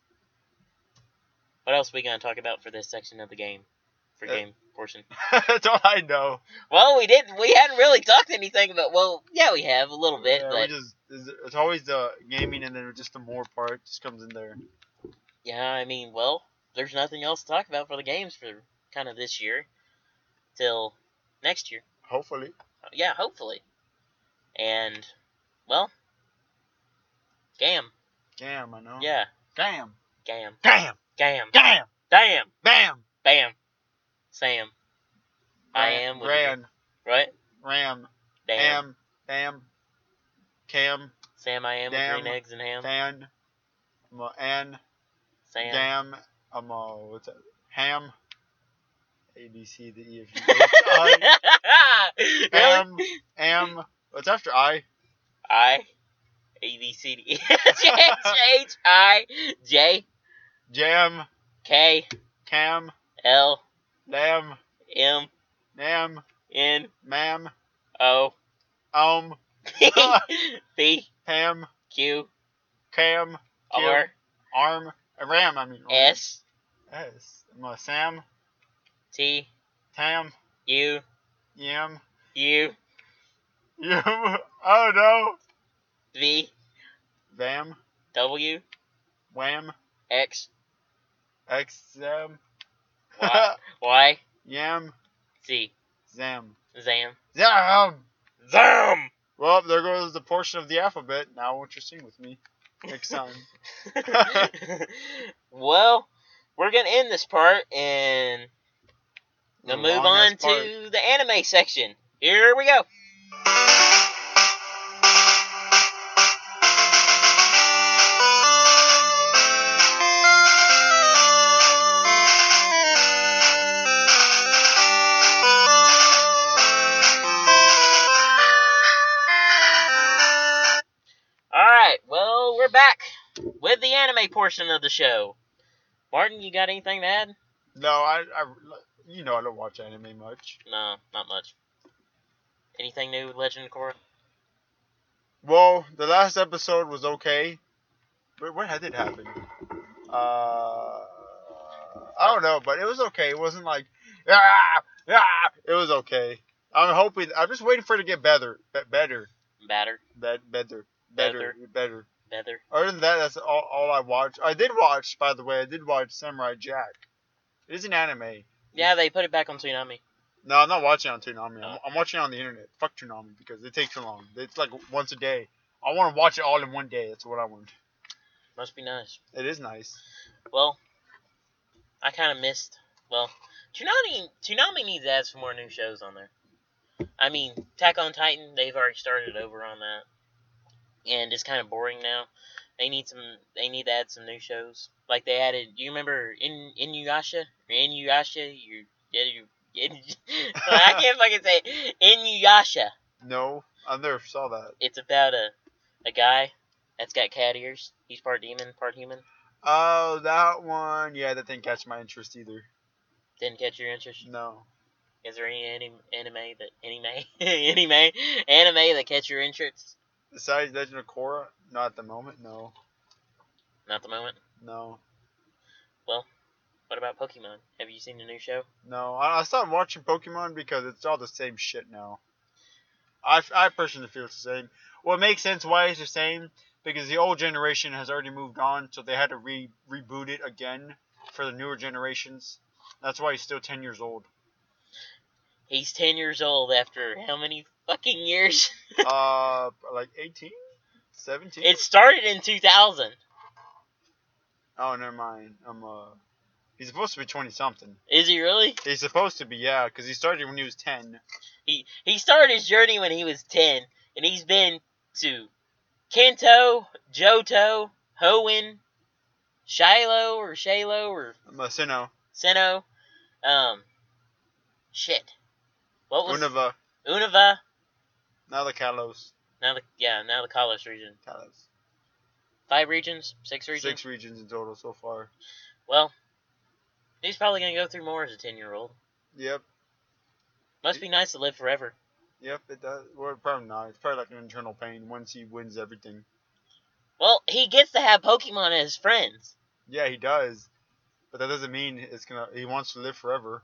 what else are we going to talk about for this section of the game? For Uh, game portion. That's all I know. Well, we didn't. We hadn't really talked anything about. Well, yeah, we have a little bit, Yeah, but we just, it's, it's always the gaming, and then just the more part just comes in there. yeah, I mean, well, there's nothing else to talk about for the games for kind of this year till next year. Hopefully. Yeah, hopefully. And well, Gam. Damn, I know. Yeah, Damn. Gam. Damn. Gam. Damn. Damn. Bam. Bam. Sam. I Ran- am. with Ran. you. Right? Ram. Damn. Bam. Bam. Cam. Sam, I am Damn. with green eggs and ham. Fan. I'm a An. Sam. Gam. I'm a, what's that? Ham. A, B, C, D, E, F, G, H, I. Really? Am. Am. What's after I? I. A, B, C, D, E, F, G, H, I, J, Jam. K, Cam. L, Lam. M, Nam. N, Mam. O, Um. P, Ham. Q, Cam. Q, R, Arm. uh, Ram, I mean. Arm. S, S. I'm a Sam. T, Tam. U, Yam. U, You. Oh no. V, Vam. W, Wham. X, X. Zam. Y, Y, Yam. Z, Zam. Zam. Zam. Zam! Well, there goes the portion of the alphabet. Now won't you sing with me next time? Well, we're going to end this part and The gonna move long-ass on part. to the anime section. Here we go. Alright, well, we're back with the anime portion of the show. Martin, you got anything to add? No, I, I, you know, I don't watch anime much. No, not much. Anything new with Legend of Korra? Well, the last episode was okay. But what did happen? Uh, I don't know, but it was okay. It wasn't like, ah, ah. It was okay. I'm hoping. I'm just waiting for it to get better, be- better, Batter, be- better, better, better. Better. Other than that, that's all, all I watched. I did watch, by the way. I did watch Samurai Jack. It is an anime. Yeah, they put it back on Tsunami. No, I'm not watching it on Toonami. I'm, Oh. I'm watching it on the internet. Fuck Toonami because it takes too long. It's like once a day. I want to watch it all in one day. That's what I want. Must be nice. It is nice. Well, I kind of missed. Well, Toonami, Toonami needs to add some more new shows on there. I mean, Attack on Titan, they've already started over on that, and it's kind of boring now. They need some. They need to add some new shows. Like they added. Do you remember In Inuyasha? Or Inuyasha? You. Yeah, you. In, I can't fucking say it. Inuyasha. No, I never saw that. It's about a a guy that's got cat ears. He's part demon, part human. Oh, that one. Yeah, that didn't catch my interest either. Didn't catch your interest. No. Is there any anim- anime that anime anime anime that catch your interest? Besides Legend of Korra, not at the moment. No. Not at the moment. No. What about Pokemon? Have you seen the new show? No. I, I stopped watching Pokemon because it's all the same shit now. I, I personally feel it's the same. Well, it makes sense why it's the same. Because the old generation has already moved on, so they had to re reboot it again for the newer generations. That's why he's still ten years old. He's ten years old after how many fucking years? uh, like eighteen? seventeen? It started in two thousand. Oh, never mind. I'm, uh... He's supposed to be twenty-something. Is he really? He's supposed to be, yeah, because he started when he was ten. He he started his journey when he was ten, and he's been to Kanto, Johto, Hoenn, Shiloh or Shalo or I'm a Sinnoh. Sinnoh. Um, shit. What was Unova. Unova? Now the Kalos. Now the yeah, now the Kalos region. Kalos. Five regions, six regions. Six regions in total so far. Well, He's probably gonna go through more as a ten-year-old. Yep. Must be nice to live forever. Yep, it does. Well, probably not. It's probably like an internal pain once he wins everything. Well, he gets to have Pokemon as friends. Yeah, he does. But that doesn't mean it's gonna. He wants to live forever.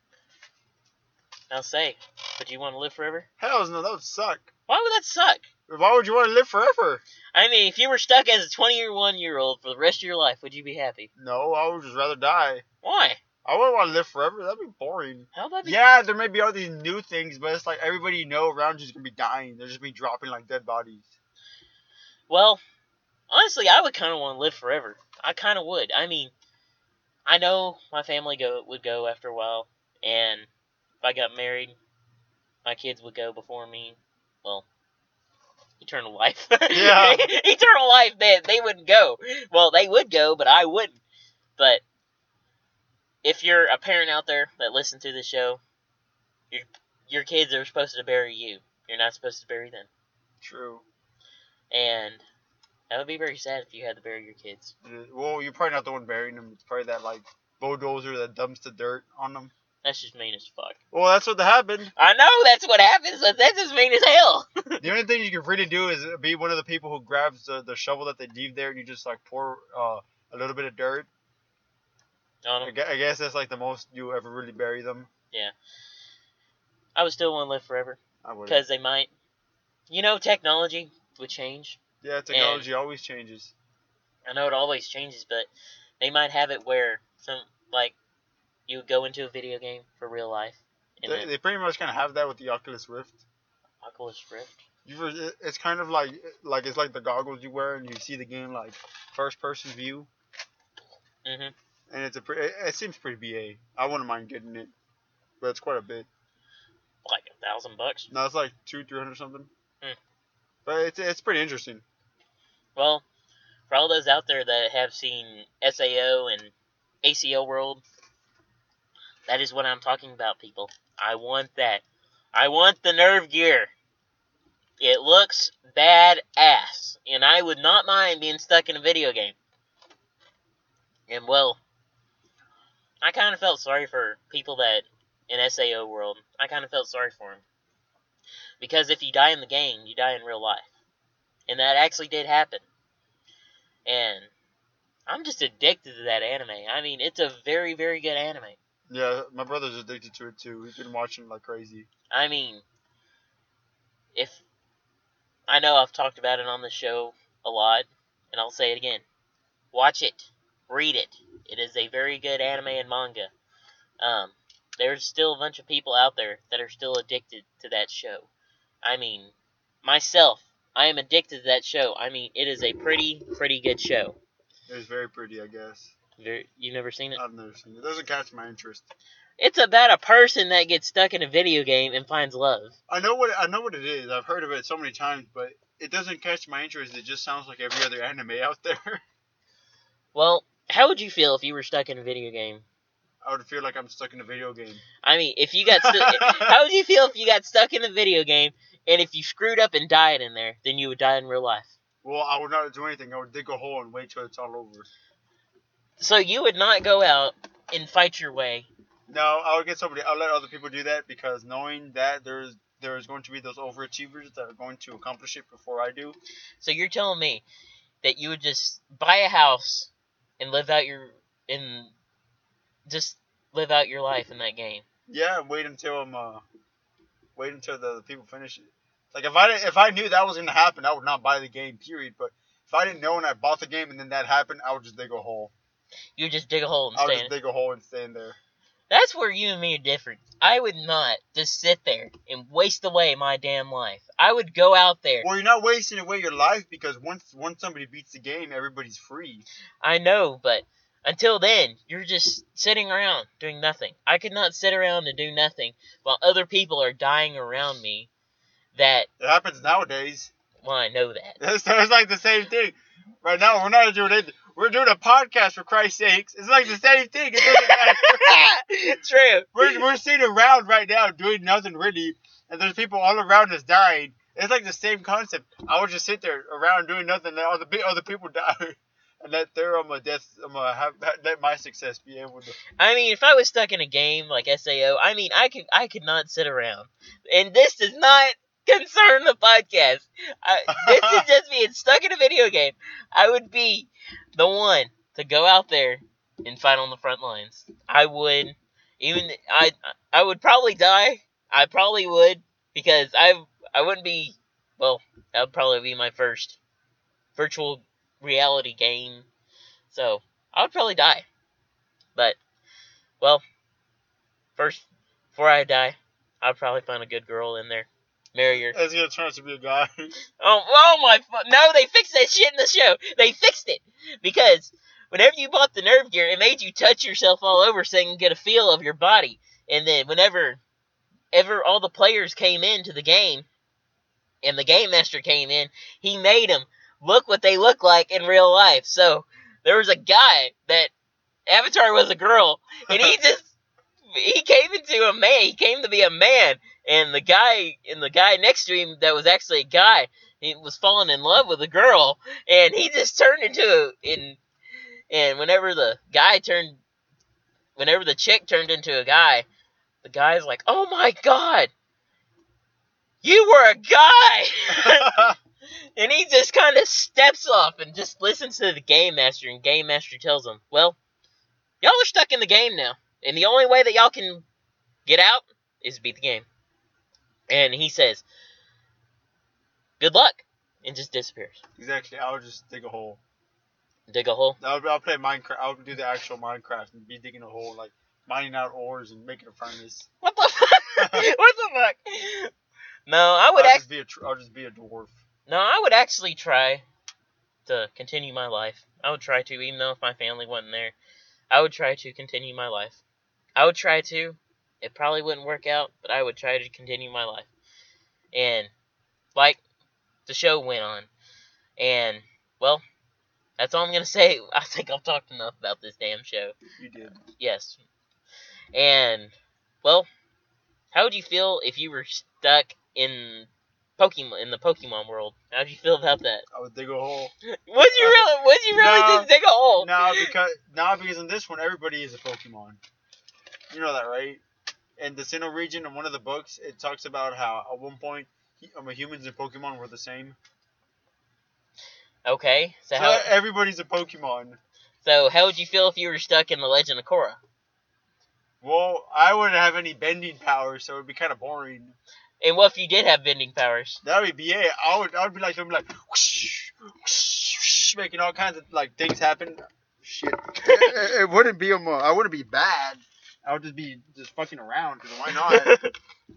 I'll say, but you want to live forever? Hell no, that would suck. Why would that suck? Why would you want to live forever? I mean, if you were stuck as a twenty-one-year-old for the rest of your life, would you be happy? No, I would just rather die. Why? I wouldn't want to live forever. That'd be boring. How would that be? Yeah, there may be all these new things, but it's like everybody you know around you is gonna be dying. They're just be dropping like dead bodies. Well, honestly, I would kind of want to live forever. I kind of would. I mean, I know my family go would go after a while, and if I got married, my kids would go before me. Well, eternal life. Yeah. Eternal life, they, they wouldn't go. Well, they would go, but I wouldn't. But if you're a parent out there that listens to the show, your your kids are supposed to bury you. You're not supposed to bury them. True. And that would be very sad if you had to bury your kids. Well, you're probably not the one burying them. It's probably that like bulldozer that dumps the dirt on them. That's just mean as fuck. Well, that's what happened. I know that's what happens, but that's just mean as hell. The only thing you can really do is be one of the people who grabs the, the shovel that they leave there and you just like pour uh, a little bit of dirt. On I them. gue- I guess that's like the most you ever really bury them. Yeah. I would still want to live forever. I would. Because they might. You know, technology would change. Yeah, technology always changes. I know it always changes, but they might have it where some, like, you would go into a video game for real life. And They, then they pretty much kind of have that with the Oculus Rift. Oculus Rift. You've, it- it's kind of like like it's like the goggles you wear and you see the game like first person view, Mm-hmm. and it's a pre- it, it seems pretty B A. I wouldn't mind getting it, but it's quite a bit. Like a thousand bucks. No, it's like two three hundred something. Hmm. But it's it's pretty interesting. Well, for all those out there that have seen S A O and A C L World, that is what I'm talking about, people. I want that. I want the Nerve gear. It looks badass, and I would not mind being stuck in a video game. And, well, I kind of felt sorry for people that, in S A O World, I kind of felt sorry for them. Because if you die in the game, you die in real life. And that actually did happen. And I'm just addicted to that anime. I mean, it's a very, very good anime. Yeah, my brother's addicted to it too. He's been watching it like crazy. I mean, if I know I've talked about it on the show a lot, and I'll say it again. Watch it. Read it. It is a very good anime and manga. Um, there's still a bunch of people out there that are still addicted to that show. I mean, myself, I am addicted to that show. I mean, it is a pretty, pretty good show. It's very pretty, I guess. Very, you never seen it? I've never seen it. It doesn't catch my interest. It's about a person that gets stuck in a video game and finds love. I know what I know what it is. I've heard of it so many times, but it doesn't catch my interest. It just sounds like every other anime out there. Well, how would you feel if you were stuck in a video game? I would feel like I'm stuck in a video game. I mean, if you got stu- how would you feel if you got stuck in a video game and if you screwed up and died in there, then you would die in real life? Well, I would not do anything. I would dig a hole and wait till it's all over. So you would not go out and fight your way. No, I would get somebody. I'll let other people do that because knowing that there's there's going to be those overachievers that are going to accomplish it before I do. So you're telling me that you would just buy a house and live out your and just live out your life in that game? Yeah, wait until I'm uh, wait until the, the people finish it. Like if I didn't- if I knew that was gonna happen, I would not buy the game. Period. But if I didn't know and I bought the game and then that happened, I would just dig a hole. You would just dig a hole and I would stay in just it. dig a hole and stay in there. That's where you and me are different. I would not just sit there and waste away my damn life. I would go out there. Well, you're not wasting away your life because once once somebody beats the game, everybody's free. I know, but until then, you're just sitting around doing nothing. I could not sit around and do nothing while other people are dying around me that, It happens nowadays. well, I know that. It's, it's like the same thing. Right now, we're not doing anything. We're doing a podcast, for Christ's sakes. It's like the same thing. It doesn't matter. True. We're, we're sitting around right now doing nothing really, and there's people all around us dying. It's like the same concept. I would just sit there around doing nothing, and other, pe- other people die. and let their um a death um uh, have let my success be able to. I mean, if I was stuck in a game like S A O, I mean, I could I could not sit around. And this does not concern the podcast. I, this is just being stuck in a video game. I would be the one to go out there and fight on the front lines. I would, even I I would probably die. I probably would because I I wouldn't be. Well, that would probably be my first virtual reality game. So I would probably die. But, well, first, before I die, I'll probably find a good girl in there. Marry her. That's gonna turn out to be a guy. Oh, oh my, fu- no, they fixed that shit in the show. They fixed it. Because whenever you bought the nerve gear, it made you touch yourself all over so you can get a feel of your body. And then whenever ever all the players came into the game, and the game master came in, he made them look what they look like in real life. So, there was a guy that Avatar was a girl, and he just, he came into a man, he came to be a man, and the guy, and the guy next to him that was actually a guy, he was falling in love with a girl, and he just turned into a, in, and whenever the guy turned, whenever the chick turned into a guy, the guy's like, oh my god, you were a guy! And he just kind of steps off and just listens to the Game Master, and Game Master tells him, well, y'all are stuck in the game now, and the only way that y'all can get out is to beat the game. And he says, good luck, and just disappears. Exactly. I would just dig a hole. Dig a hole? I'll, I'll play Minecraft. I'll do the actual Minecraft and be digging a hole, like mining out ores and making a furnace. What the fuck? What the fuck? No, I would I'll act- just be a tr- I'll just be a dwarf. No, I would actually try to continue my life. I would try to, even though if my family wasn't there. I would try to continue my life. I would try to. It probably wouldn't work out, but I would try to continue my life. And, like, the show went on. And, well, that's all I'm going to say. I think I've talked enough about this damn show. You did. Yes. And, well, how would you feel if you were stuck in Pokemon, in the Pokemon world? How'd you feel about that? I would dig a hole. Was you really, was you really No. just dig a hole? No, because now because in this one everybody is a Pokemon. You know that, right? In the Sinnoh region, in one of the books, it talks about how at one point he, um, humans and Pokemon were the same. Okay, so, So how, everybody's a Pokemon. so how would you feel if you were stuck in the Legend of Korra? Well, I wouldn't have any bending powers, so it would be kind of boring. And what if you did have bending powers? That would be it. I would, I would be like, I'd be like, whoosh, whoosh, whoosh, making all kinds of like things happen. Shit, it, it wouldn't be a. mo- I wouldn't be bad. I would just be just fucking around. Cause why not?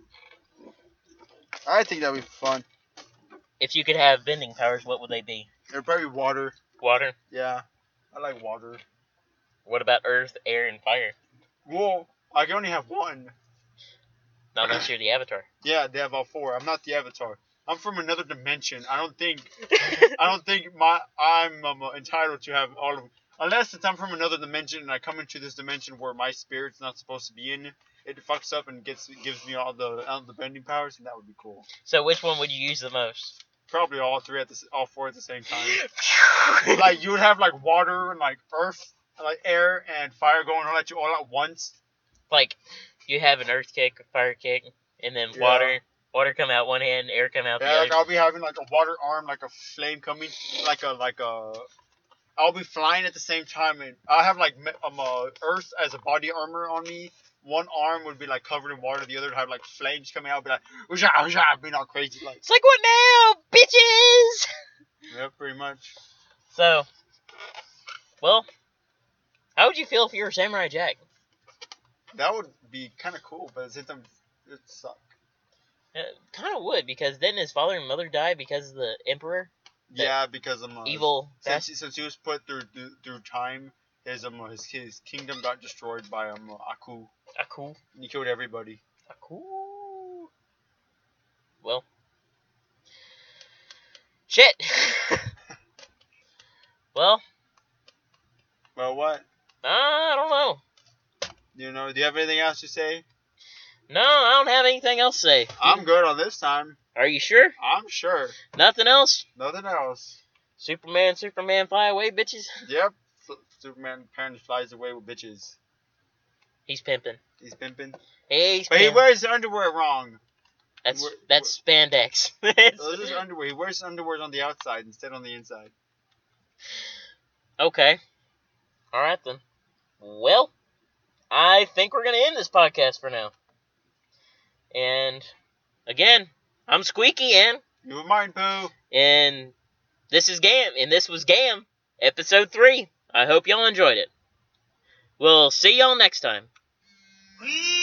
I think that'd be fun. If you could have bending powers, what would they be? It'd probably be water. Water? Yeah, I like water. What about earth, air, and fire? Well, I can only have one. Not unless you're the Avatar. Yeah, they have all four. I'm not the Avatar. I'm from another dimension. I don't think. I don't think my I'm um, entitled to have all of them. Unless it's I'm from another dimension and I come into this dimension where my spirit's not supposed to be in. It fucks up and gets gives me all the all the bending powers, and that would be cool. So which one would you use the most? Probably all three at the s- all four at the same time. Like you would have like water and like earth, like air and fire going on at you all at once. Like, you have an earth kick, a fire kick, and then Yeah. water. Water come out one hand, air come out the Yeah, like other. I'll be having like a water arm, like a flame coming, like a like a. I'll be flying at the same time, and I'll have like me- um uh, earth as a body armor on me. One arm would be like covered in water, the other would have like flames coming out, be like, "Oosha, oosha," being all crazy, like. It's like, what now, bitches? Yeah, pretty much. So, well, how would you feel if you were Samurai Jack? That would be kind of cool, but at the same time, it'd suck. It kind of would, because didn't his father and mother die because of the Emperor? That Yeah, because um, uh, Evil. since, bastard? he- since he was put through through, through time, his um his, his kingdom got destroyed by um Aku. Aku. And he killed everybody. Aku. Well. Shit. Well, Well, what? uh, I don't know. You know, do you have anything else to say? No, I don't have anything else to say. I'm good on this time. Are you sure? I'm sure. Nothing else? Nothing else. Superman, Superman, fly away, bitches. Yep. F- Superman apparently flies away with bitches. He's pimping. He's pimping. Hey, he's But he pimping. wears his underwear wrong. That's Where- that's spandex. So this is underwear. He wears his underwear on the outside instead on the inside. Okay. All right then. Well, I think we're gonna end this podcast for now. And again, I'm Squeaky and You were mine, Pooh. and this is Gam and this was Gam episode three. I hope y'all enjoyed it. We'll see y'all next time. We